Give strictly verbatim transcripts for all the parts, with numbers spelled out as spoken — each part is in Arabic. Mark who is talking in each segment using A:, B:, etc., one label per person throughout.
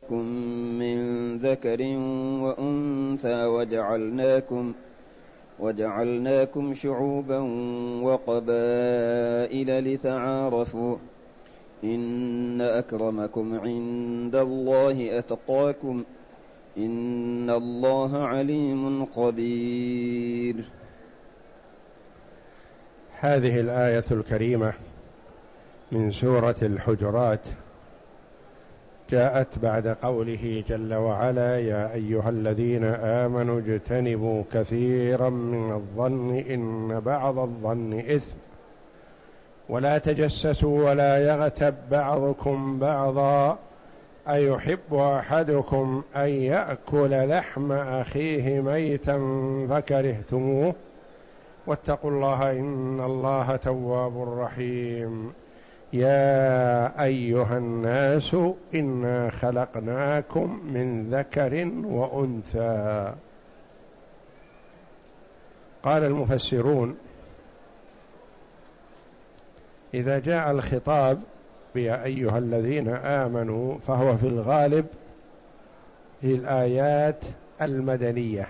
A: من ذكر وأنثى وجعلناكم وجعلناكم شعوبا وقبائل لتعارفوا إن أكرمكم عند الله أتقاكم إن الله عليم خبير.
B: هذه الآية الكريمة من سورة الحجرات جاءت بعد قوله جل وعلا: يا أيها الذين آمنوا اجتنبوا كثيرا من الظن إن بعض الظن إثم ولا تجسسوا ولا يغتب بعضكم بعضا أيحب أحدكم أن يأكل لحم أخيه ميتا فكرهتموه واتقوا الله إن الله تواب رحيم. يا أيها الناس إنا خلقناكم من ذكر وأنثى. قال المفسرون: إذا جاء الخطاب يا أيها الذين آمنوا فهو في الغالب في الآيات المدنية،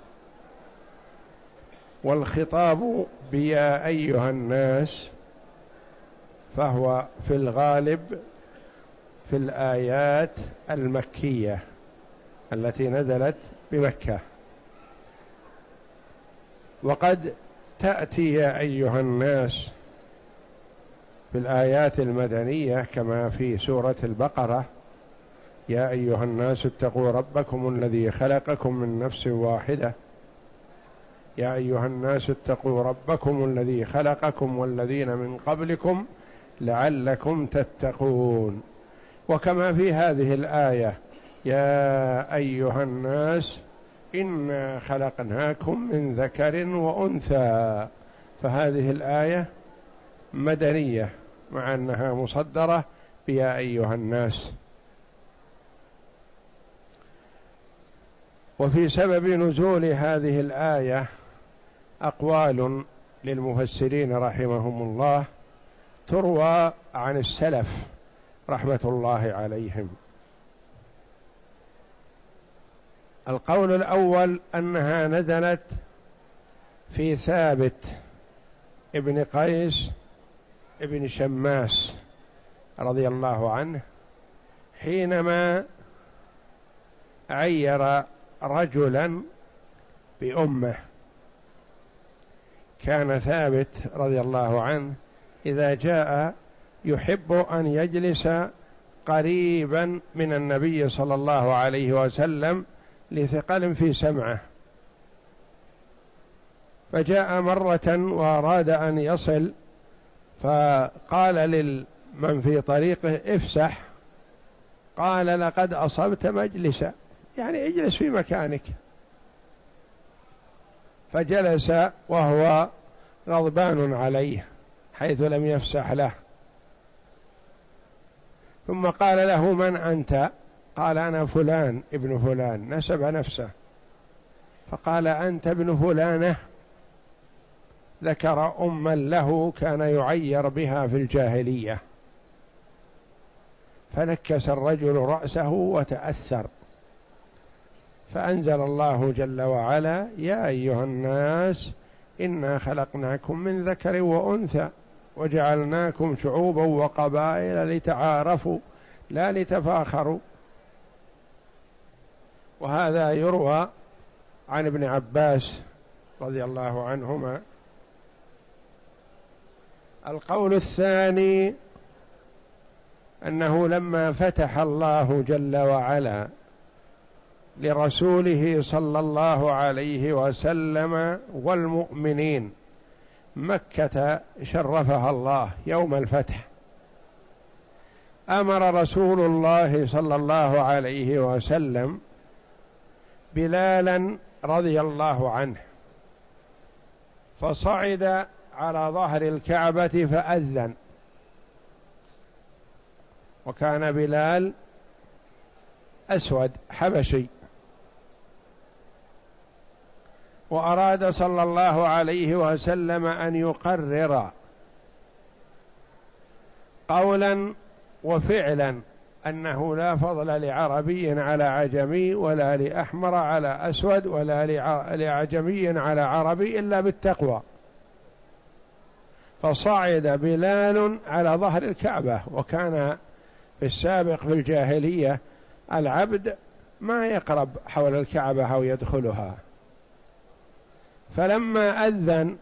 B: والخطاب بيا أيها الناس فهو في الغالب في الآيات المكية التي نزلت بمكة. وقد تأتي يا أيها الناس في الآيات المدنية كما في سورة البقرة: يا أيها الناس اتقوا ربكم الذي خلقكم من نفس واحدة، يا أيها الناس اتقوا ربكم الذي خلقكم والذين من قبلكم لعلكم تتقون. وكما في هذه الآية: يا أيها الناس إنا خلقناكم من ذكر وأنثى، فهذه الآية مدنية مع أنها مصدرة بيا أيها الناس. وفي سبب نزول هذه الآية أقوال للمفسرين رحمهم الله تروى عن السلف رحمة الله عليهم. القول الأول أنها نزلت في ثابت ابن قيس ابن شماس رضي الله عنه حينما عير رجلا بأمه. كان ثابت رضي الله عنه إذا جاء يحب أن يجلس قريبا من النبي صلى الله عليه وسلم لثقل في سمعه، فجاء مرة وأراد أن يصل فقال لمن في طريقه: افسح. قال: لقد أصبت مجلسا، يعني اجلس في مكانك. فجلس وهو غضبان عليه حيث لم يفسح له، ثم قال له: من أنت؟ قال: أنا فلان ابن فلان، نسب نفسه. فقال: أنت ابن فلانة. ذكر أما له كان يعير بها في الجاهلية، فنكس الرجل رأسه وتأثر، فأنزل الله جل وعلا: يا أيها الناس إنا خلقناكم من ذكر وأنثى وجعلناكم شعوبا وقبائل لتعارفوا لا لتفاخروا. وهذا يروى عن ابن عباس رضي الله عنهما. القول الثاني أنه لما فتح الله جل وعلا لرسوله صلى الله عليه وسلم والمؤمنين مكة شرفها الله يوم الفتح، أمر رسول الله صلى الله عليه وسلم بلالا رضي الله عنه فصعد على ظهر الكعبة فأذن. وكان بلال أسود حبشي، وأراد صلى الله عليه وسلم أن يقرر قولا وفعلا أنه لا فضل لعربي على عجمي ولا لأحمر على أسود ولا لعجمي على عربي إلا بالتقوى. فصعد بلال على ظهر الكعبة، وكان في السابق في الجاهلية العبد ما يقرب حول الكعبة أو يدخلها، فلما أذن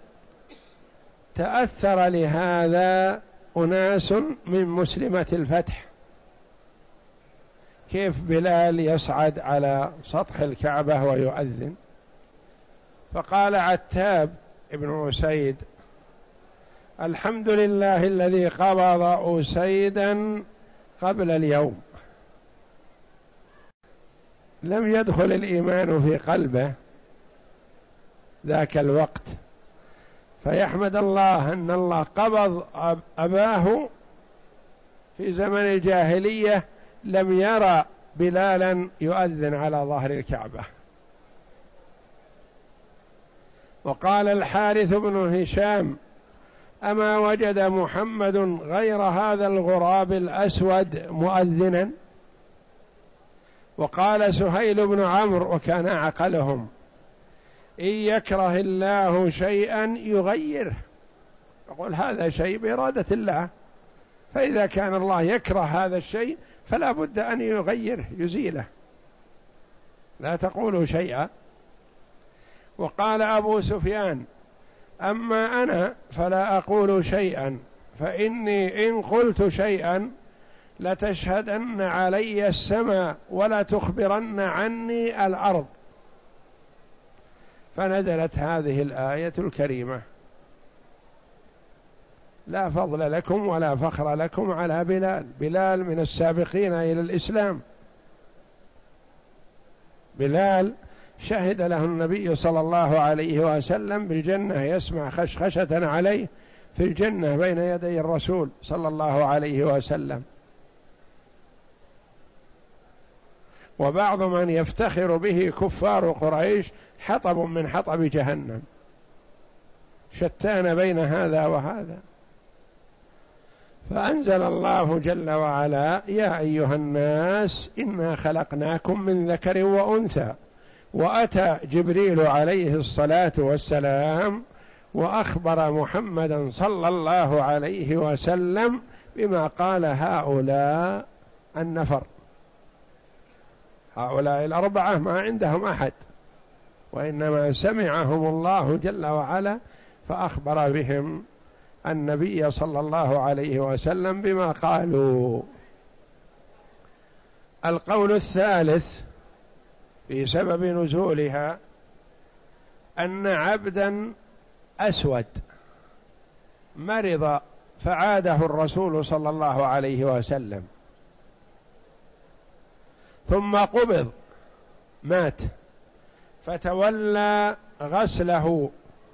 B: تأثر لهذا أناس من مسلمة الفتح، كيف بلال يصعد على سطح الكعبة ويؤذن؟ فقال عتاب ابن أسيد: الحمد لله الذي قبض أسيدا قبل اليوم. لم يدخل الإيمان في قلبه ذاك الوقت، فيحمد الله أن الله قبض أباه في زمن الجاهلية، لم يرى بلالا يؤذن على ظهر الكعبة. وقال الحارث بن هشام: أما وجد محمد غير هذا الغراب الأسود مؤذنا؟ وقال سهيل بن عمرو وكان عقلهم: إن يكره الله شيئا يغيره. يقول هذا شيء بإرادة الله، فإذا كان الله يكره هذا الشيء فلا بد أن يغيره يزيله، لا تقولوا شيئا. وقال أبو سفيان: أما أنا فلا أقول شيئا، فإني إن قلت شيئا لتشهدن علي السماء ولا تخبرن عني الأرض. فنزلت هذه الآية الكريمة: لا فضل لكم ولا فخر لكم على بلال. بلال من السابقين إلى الإسلام، بلال شهد له النبي صلى الله عليه وسلم بالجنة، يسمع خشخشة عليه في الجنة بين يدي الرسول صلى الله عليه وسلم. وبعض من يفتخر به كفار قريش حطب من حطب جهنم، شتان بين هذا وهذا. فأنزل الله جل وعلا: يا أيها الناس إنا خلقناكم من ذكر وأنثى. وأتى جبريل عليه الصلاة والسلام وأخبر محمدا صلى الله عليه وسلم بما قال هؤلاء النفر، هؤلاء الأربعة ما عندهم أحد، وإنما سمعهم الله جل وعلا فأخبر بهم النبي صلى الله عليه وسلم بما قالوا. القول الثالث في سبب نزولها أن عبدا أسود مرض فعاده الرسول صلى الله عليه وسلم، ثم قبض مات، فتولى غسله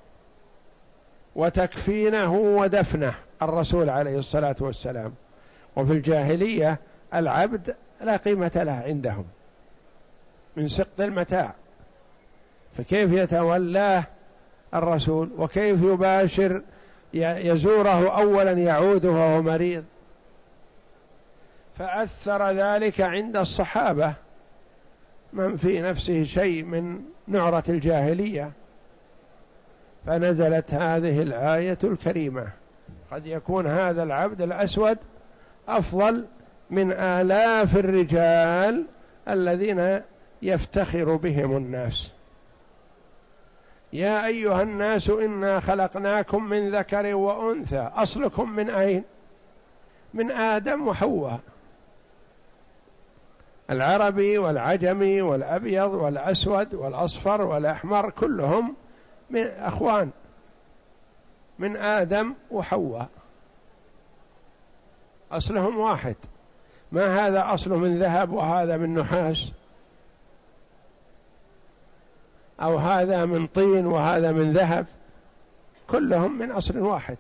B: وتكفينه ودفنه الرسول عليه الصلاة والسلام. وفي الجاهلية العبد لا قيمة له عندهم من سقط المتاع، فكيف يتولاه الرسول؟ وكيف يباشر يزوره أولا يعود وهو مريض؟ فأثر ذلك عند الصحابة من في نفسه شيء من نعرة الجاهلية، فنزلت هذه الآية الكريمة: قد يكون هذا العبد الأسود أفضل من آلاف الرجال الذين يفتخر بهم الناس. يا أيها الناس إنا خلقناكم من ذكر وأنثى. أصلكم من أين؟ من آدم وحواء. العربي والعجمي والأبيض والأسود والأصفر والأحمر كلهم من أخوان، من آدم وحواء، أصلهم واحد. ما هذا أصل من ذهب وهذا من نحاس، أو هذا من طين وهذا من ذهب، كلهم من أصل واحد،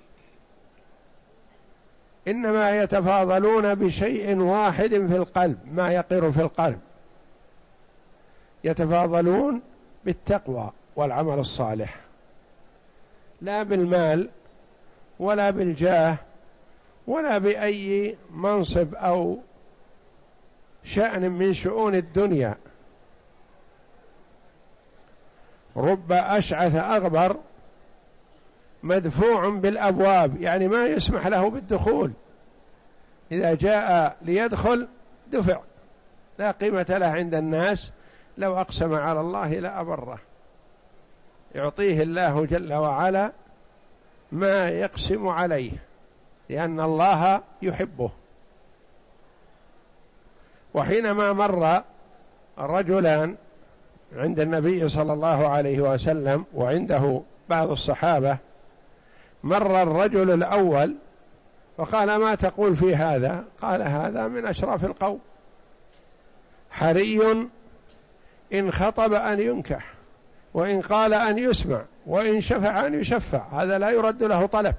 B: إنما يتفاضلون بشيء واحد في القلب، ما يقر في القلب، يتفاضلون بالتقوى والعمل الصالح، لا بالمال ولا بالجاه ولا بأي منصب أو شأن من شؤون الدنيا، رب أشعث أغبر مدفوع بالأبواب، يعني ما يسمح له بالدخول، إذا جاء ليدخل دفع، لا قيمة له عند الناس، لو أقسم على الله لأبره، يعطيه الله جل وعلا ما يقسم عليه لأن الله يحبه. وحينما مر رجلان عند النبي صلى الله عليه وسلم وعنده بعض الصحابة، مر الرجل الأول وقال: ما تقول في هذا؟ قال: هذا من أشراف القوم، حري إن خطب أن ينكح، وإن قال أن يسمع، وإن شفع أن يشفع، هذا لا يرد له طلب،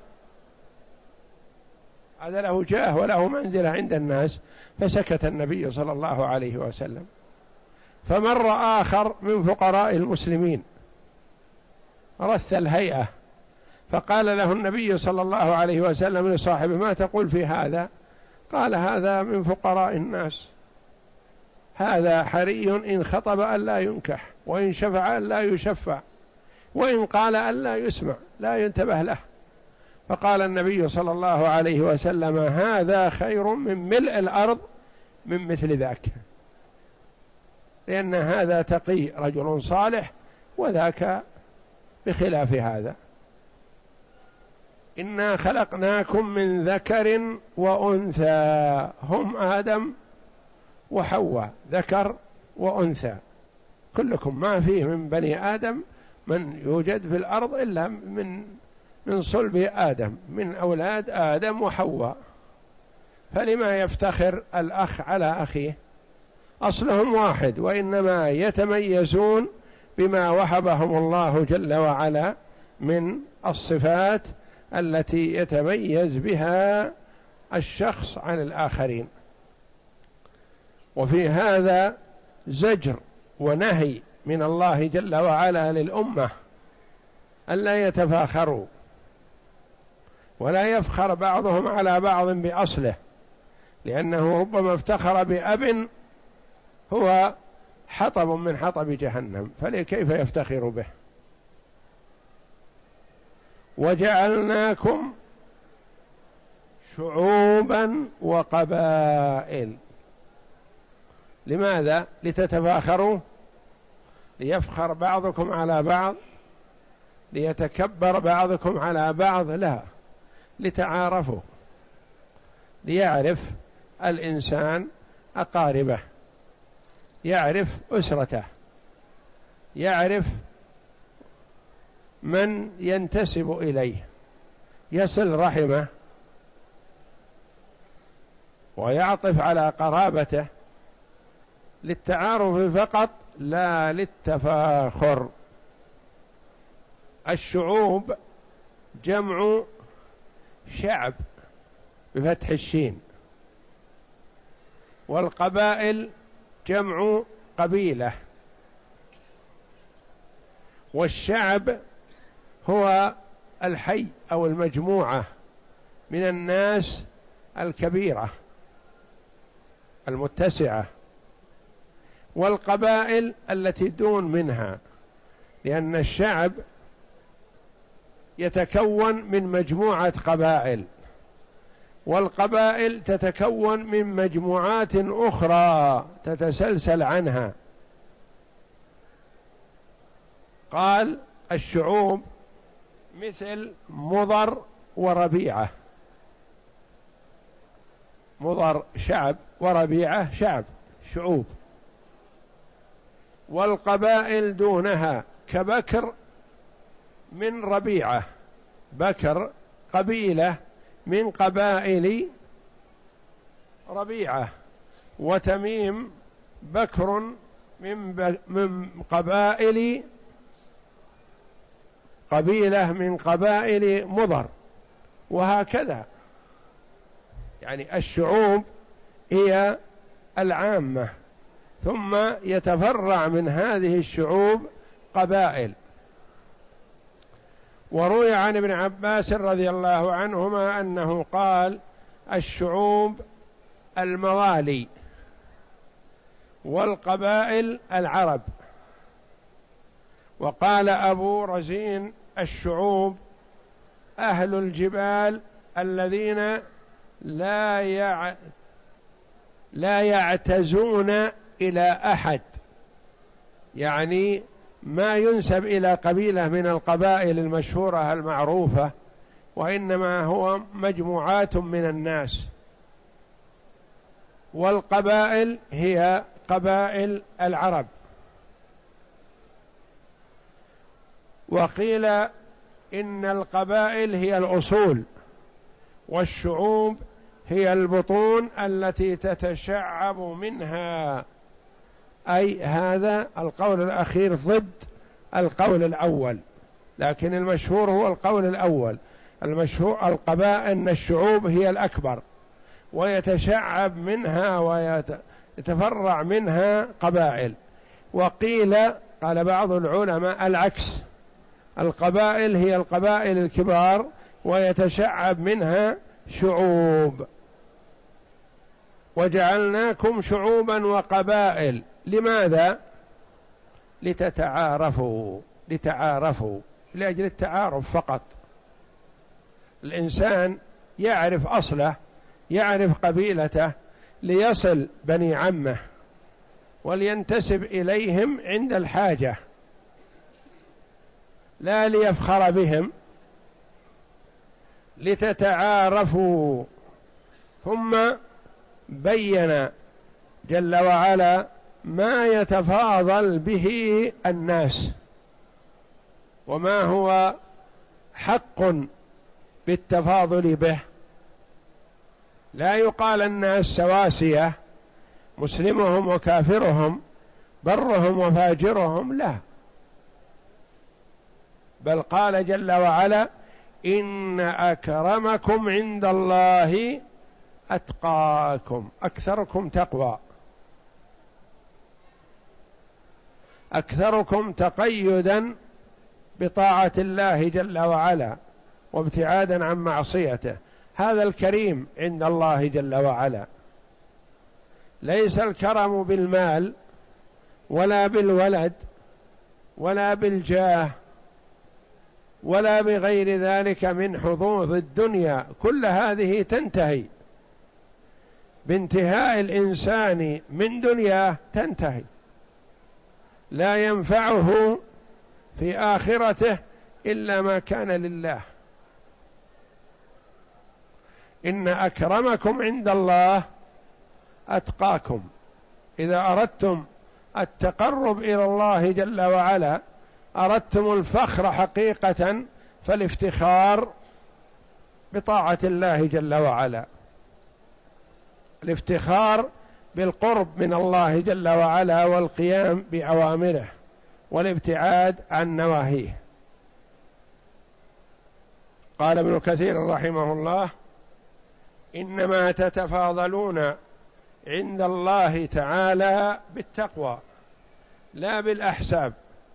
B: هذا له جاه وله منزلة عند الناس. فسكت النبي صلى الله عليه وسلم. فمر آخر من فقراء المسلمين رث الهيئة، فقال له النبي صلى الله عليه وسلم لصاحبه: ما تقول في هذا؟ قال: هذا من فقراء الناس، هذا حري إن خطب أن لا ينكح، وإن شفع أن لا يشفع، وإن قال أن لا يسمع، لا ينتبه له. فقال النبي صلى الله عليه وسلم: هذا خير من ملء الأرض من مثل ذاك، لأن هذا تقي رجل صالح، وذاك بخلاف هذا. إنا خلقناكم من ذكر وأنثى، هم آدم وحواء، ذكر وأنثى، كلكم ما فيه من بني آدم من يوجد في الأرض إلا من من صلب آدم، من أولاد آدم وحواء، فلما يفتخر الأخ على أخيه؟ أصلهم واحد، وإنما يتميزون بما وهبهم الله جل وعلا من الصفات التي يتميز بها الشخص عن الآخرين. وفي هذا زجر ونهي من الله جل وعلا للأمة ألا يتفاخروا، ولا يفخر بعضهم على بعض بأصله، لأنه ربما افتخر بأب هو حطب من حطب جهنم، فكيف يفتخر به؟ وجعلناكم شعوبا وقبائل. لماذا؟ لتتفاخروا؟ ليفخر بعضكم على بعض؟ ليتكبر بعضكم على بعض؟ لا، لتعارفوا، ليعرف الإنسان أقاربه، يعرف أسرته، يعرف من ينتسب إليه، يصل رحمه ويعطف على قرابته، للتعارف فقط لا للتفاخر. الشعوب جمع شعب بفتح الشين، والقبائل جمع قبيلة، والشعب هو الحي أو المجموعة من الناس الكبيرة المتسعة، والقبائل التي دون منها، لأن الشعب يتكون من مجموعة قبائل، والقبائل تتكون من مجموعات أخرى تتسلسل عنها. قال الشعوب مثل مضر وربيعة، مضر شعب وربيعة شعب، شعوب. والقبائل دونها كبكر من ربيعة، بكر قبيلة من قبائل ربيعة، وتميم بكر من, من قبائل قبيلة من قبائل مضر، وهكذا. يعني الشعوب هي العامة، ثم يتفرع من هذه الشعوب قبائل. وروي عن ابن عباس رضي الله عنهما أنه قال: الشعوب الموالي، والقبائل العرب. وقال أبو رزين الشعوب أهل الجبال الذين لا يع... لا يعتزون إلى أحد، يعني ما ينسب إلى قبيلة من القبائل المشهورة المعروفة، وإنما هو مجموعات من الناس. والقبائل هي قبائل العرب. وقيل إن القبائل هي الأصول، والشعوب هي البطون التي تتشعب منها، أي هذا القول الأخير ضد القول الأول، لكن المشهور هو القول الأول. المشهور القبائل أن الشعوب هي الأكبر، ويتشعب منها ويتفرع منها قبائل. وقيل قال بعض العلماء العكس، القبائل هي القبائل الكبار ويتشعب منها شعوب. وجعلناكم شعوبا وقبائل، لماذا؟ لتتعارفوا، لتعارفوا لأجل التعارف فقط. الإنسان يعرف أصله، يعرف قبيلته، ليصل بني عمه ولينتسب إليهم عند الحاجة، لا ليفخر بهم، لتتعارفوا. ثم بين جل وعلا ما يتفاضل به الناس، وما هو حق بالتفاضل به. لا يقال الناس سواسية، مسلمهم وكافرهم، برهم وفاجرهم، لا، بل قال جل وعلا إن أكرمكم عند الله أتقاكم، أكثركم تقوى، أكثركم تقيدا بطاعة الله جل وعلا وابتعادا عن معصيته. هذا الكريم عند الله جل وعلا. ليس الكرم بالمال ولا بالولد ولا بالجاه ولا بغير ذلك من حظوظ الدنيا، كل هذه تنتهي بانتهاء الإنسان من دنياه، تنتهي، لا ينفعه في آخرته إلا ما كان لله. إن أكرمكم عند الله أتقاكم. إذا أردتم التقرب إلى الله جل وعلا، أردتم الفخر حقيقة، فالافتخار بطاعة الله جل وعلا، الافتخار بالقرب من الله جل وعلا والقيام بأوامره والابتعاد عن نواهيه. قال ابن كثير رحمه الله إنما تتفاضلون عند الله تعالى بالتقوى لا بالأحساب.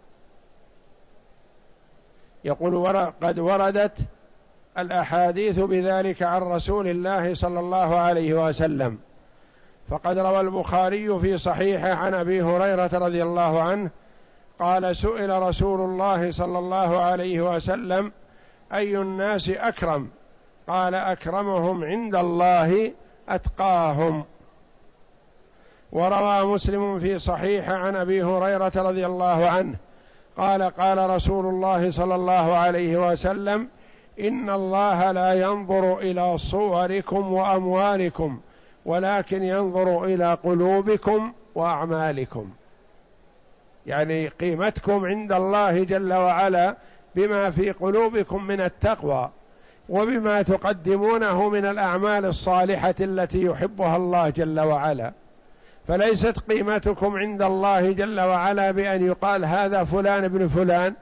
B: يقول قد وردت الأحاديث بذلك عن رسول الله صلى الله عليه وسلم، فقد روى البخاري في صحيحه عن أبي هريرة رضي الله عنه قال سئل رسول الله صلى الله عليه وسلم أي الناس أكرم؟ قال أكرمهم عند الله أتقاهم. وروى مسلم في صحيحه عن أبي هريرة رضي الله عنه قال قال رسول الله صلى الله عليه وسلم إن الله لا ينظر إلى صوركم وأموالكم ولكن ينظر إلى قلوبكم وأعمالكم. يعني قيمتكم عند الله جل وعلا بما في قلوبكم من التقوى وبما تقدمونه من الأعمال الصالحة التي يحبها الله جل وعلا. فليست قيمتكم عند الله جل وعلا بأن يقال هذا فلان ابن فلان،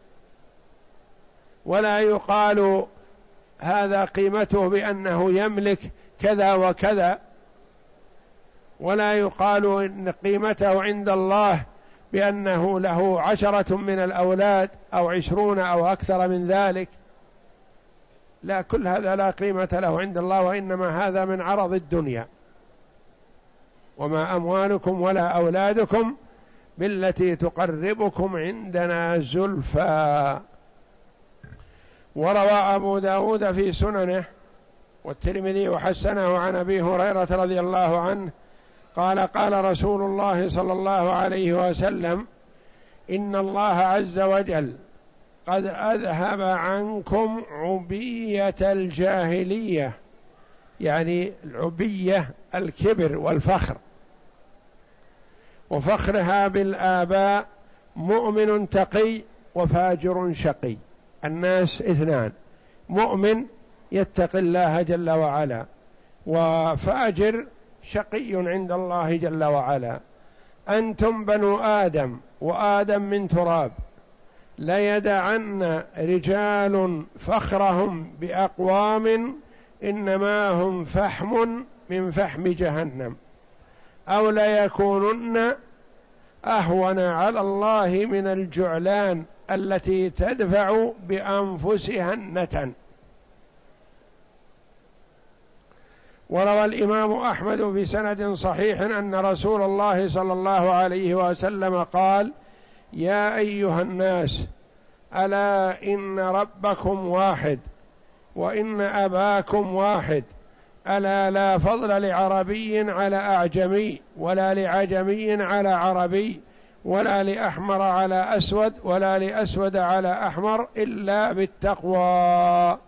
B: ولا يقال هذا قيمته بأنه يملك كذا وكذا، ولا يقال إن قيمته عند الله بأنه له عشرة من الأولاد أو عشرون أو أكثر من ذلك. لا، كل هذا لا قيمة له عند الله، وإنما هذا من عرض الدنيا. وما أموالكم ولا أولادكم بالتي تقربكم عندنا زلفى. وروى أبو داود في سننه والترمذي وحسنه عن أبي هريرة رضي الله عنه قال قال رسول الله صلى الله عليه وسلم: إن الله عز وجل قد أذهب عنكم عبية الجاهلية، يعني العبية الكبر والفخر، وفخرها بالآباء، مؤمن تقي وفاجر شقي. الناس اثنان: مؤمن يتقي الله جل وعلا، وفاجر شقي عند الله جل وعلا. أنتم بنو آدم وآدم من تراب، ليدعن رجال فخرهم بأقوام إنما هم فحم من فحم جهنم، أو ليكونن أهون على الله من الجعلان التي تدفع بأنفسها النتن. وروى الإمام أحمد في سند صحيح أن رسول الله صلى الله عليه وسلم قال: يا أيها الناس، ألا إن ربكم واحد وإن أباكم واحد، ألا لا فضل لعربي على أعجمي، ولا لعجمي على عربي، ولا لأحمر على أسود، ولا لأسود على أحمر، إلا بالتقوى.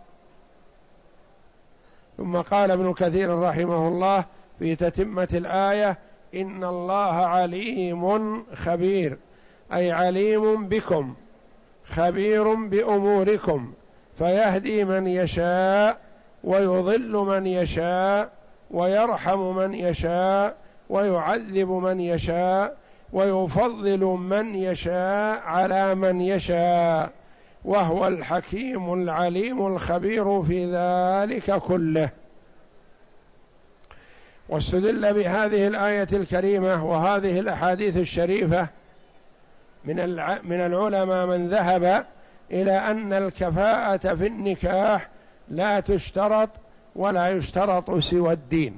B: ثم قال ابن كثير رحمه الله في تتمة الآية: إن الله عليم خبير، أي عليم بكم خبير بأموركم، فيهدي من يشاء ويضل من يشاء ويرحم من يشاء ويعذب من يشاء ويفضل من يشاء على من يشاء، وهو الحكيم العليم الخبير في ذلك كله. واستدل بهذه الآية الكريمة وهذه الأحاديث الشريفة من من العلماء من ذهب إلى أن الكفاءة في النكاح لا تشترط ولا يشترط سوى الدين،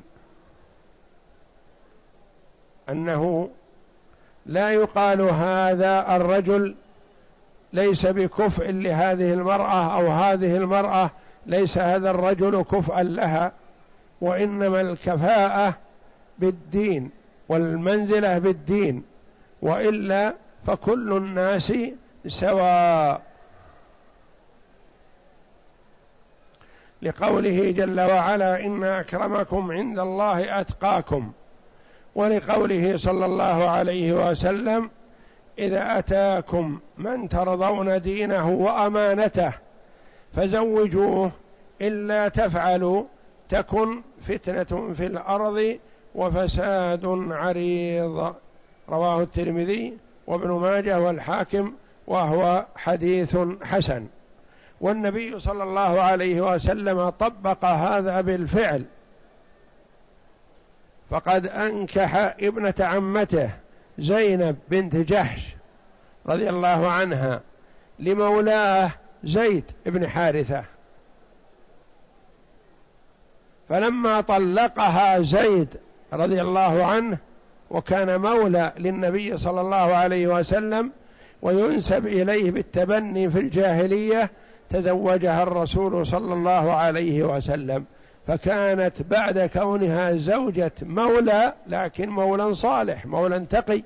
B: أنه لا يقال هذا الرجل ليس بكفء لهذه المرأة، أو هذه المرأة ليس هذا الرجل كفءا لها، وإنما الكفاءة بالدين والمنزلة بالدين، وإلا فكل الناس سواء، لقوله جل وعلا: إن أكرمكم عند الله أتقاكم، ولقوله صلى الله عليه وسلم: إذا أتاكم من ترضون دينه وأمانته فزوجوه، إلا تفعلوا تكن فتنة في الأرض وفساد عريض. رواه الترمذي وابن ماجه والحاكم، وهو حديث حسن. والنبي صلى الله عليه وسلم طبق هذا بالفعل، فقد أنكح ابنة عمته زينب بنت جحش رضي الله عنها لمولاه زيد بن حارثة، فلما طلقها زيد رضي الله عنه وكان مولى للنبي صلى الله عليه وسلم وينسب إليه بالتبني في الجاهلية، تزوجها الرسول صلى الله عليه وسلم، فكانت بعد كونها زوجة مولى لكن مولى صالح مولى تقي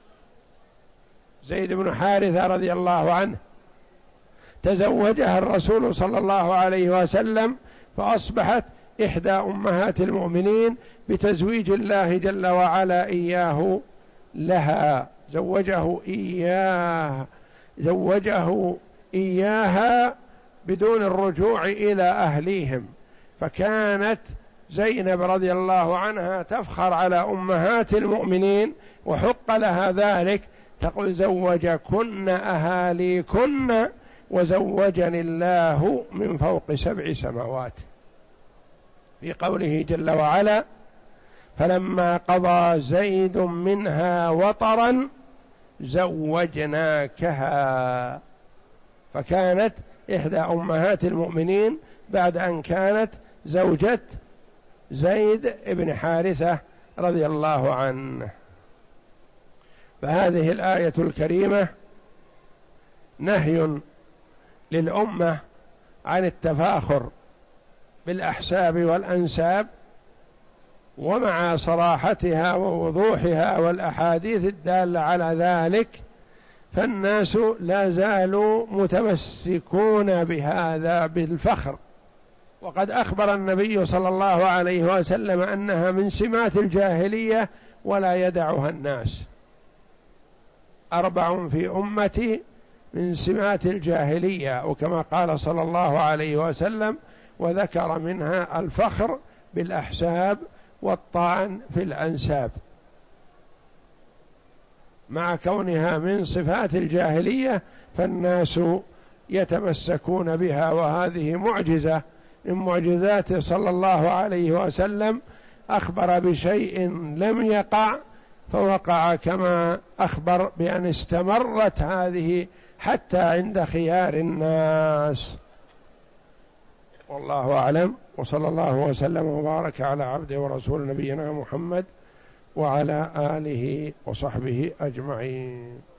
B: زيد بن حارثة رضي الله عنه، تزوجها الرسول صلى الله عليه وسلم فأصبحت إحدى أمهات المؤمنين بتزويج الله جل وعلا إياه لها، زوجه إياه زوجه إياها بدون الرجوع إلى أهليهم. فكانت زينب رضي الله عنها تفخر على أمهات المؤمنين وحق لها ذلك، تقول: زوجكن أهاليكن وزوجني الله من فوق سبع سماوات، في قوله جل وعلا: فلما قضى زيد منها وطرا زوجناكها. فكانت إحدى أمهات المؤمنين بعد أن كانت زوجة زيد بن حارثة رضي الله عنه. فهذه الآية الكريمة نهي للأمة عن التفاخر بالأحساب والأنساب، ومع صراحتها ووضوحها والأحاديث الدالة على ذلك فالناس لا زالوا متمسكون بهذا بالفخر. وقد أخبر النبي صلى الله عليه وسلم أنها من سمات الجاهلية ولا يدعها الناس. أربع في أمتي من سمات الجاهلية، وكما قال صلى الله عليه وسلم، وذكر منها الفخر بالأحساب والطعن في الأنساب. مع كونها من صفات الجاهلية فالناس يتمسكون بها، وهذه معجزة من معجزاته صلى الله عليه وسلم، أخبر بشيء لم يقع فوقع، كما أخبر بأن استمرت هذه حتى عند خيار الناس. والله أعلم، وصلى الله وسلم وبارك على عبده ورسول نبينا محمد وعلى آله وصحبه أجمعين.